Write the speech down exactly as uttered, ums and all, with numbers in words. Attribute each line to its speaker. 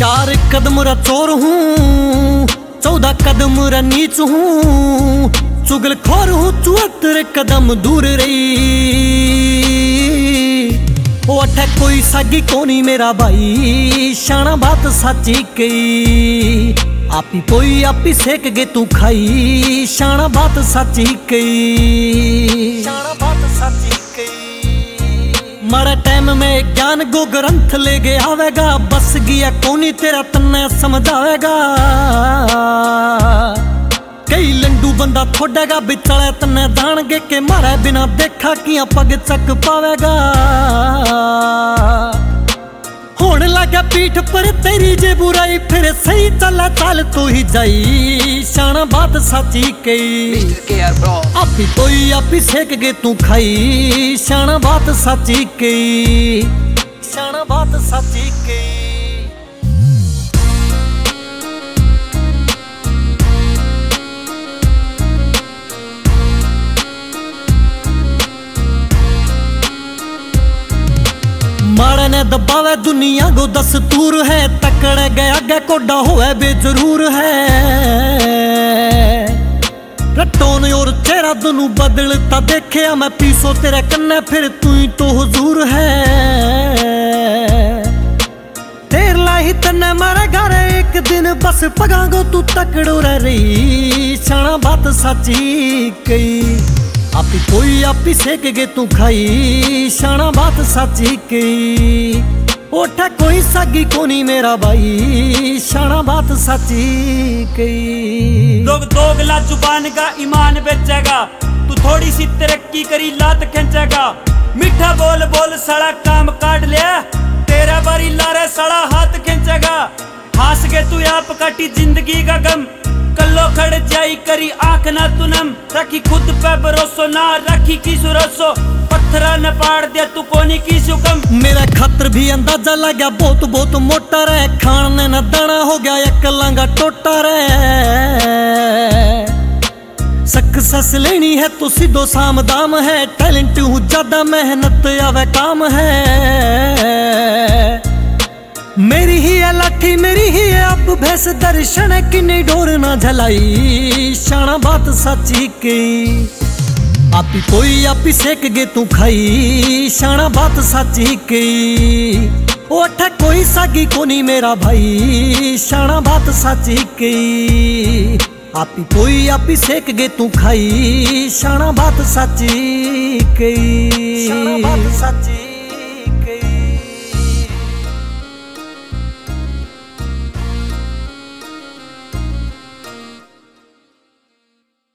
Speaker 1: चार कदम रा चोर हूँ, चौदह कदम रा नीच हूँ, चुगलखोर हूँ चौहत्तर कदम दूर रही। ओ अठे कोई सागी कोनी मेरा भाई, शाना बात साची कई। आपी कोई आपी सेक गे तू खाई, शाना बात साची कई, शाना बात साची कई। मारे टाइम में ज्ञान गो ग्रंथ ले गए आवेगा, बस गया कोनी तेरा तन्ने समझावेगा। कई लंडू बंदा थोड़ेगा बिचले तन्ने जानगे के मारे बिना देखा किया पग चक पावेगा। होने लगा पीठ पर तेरी जे बुराई, फिर सही चला चाल तो ही जाई, शाना बात साची कई। आपी कोई आपी सेक गे तू खाई, शाना बात साची कई, शाना बात साची कई। माड़े ने दबावे दुनिया को दस्तूर है, तकड़े गया गे कोडा होवे बेजरूर है। रटोन और चेहरा दोनों बदलता देखे मैं पीसो तेरे कन्ने, फिर तू ही तो हुजूर है। तेर लाई तन्ने मारे घर एक दिन बस पगांगो तू तकड़ो रह रही, शाना बात साची कई। आपी कोई आपी सेक गे तू खाई, शाना बात साची कई। ओठा कोई सागी कोनी मेरा भाई, शाना बात साची कई।
Speaker 2: दोग दोगला जुबान का ईमान बेचेगा, तू थोड़ी सी तरक्की करी लात खींचेगा। मीठा बोल बोल सड़ा काम काट लिया, तेरा बारी लारे सड़ा हाथ खींचेगा। हंस के तू आप काटी जिंदगी का गम, कल्लो खड़ जाई करी आंख ना तुनम। रखी खुद पे भरोसो ना रखी की सुरसो, पत्थरा न पाड़ दिया तू कोनी की सुकम।
Speaker 1: मेरा खतर भी अंदाजा लगा बहुत बहुत मोटा रे, खाने न दाना हो गया एक लांगा टोटा रे। सक्सेस लेनी है तो सीधो साम दाम है, टैलेंट हूँ ज्यादा मेहनत आवे काम है। मेरी ही है लाठी मेरी ही है अब भैंस, दर्शन किन्नी डोर ना झलाई, शाना बात साची कई। आपी कोई आपी सेक गे तू खाई, शाना बात साची कई। ओठा कोई सागी कोनी मेरा भाई, शाना बात साची कई। आपी कोई आपी सेक गे तू खाई, शाना बात साची कई, शाना बात साची।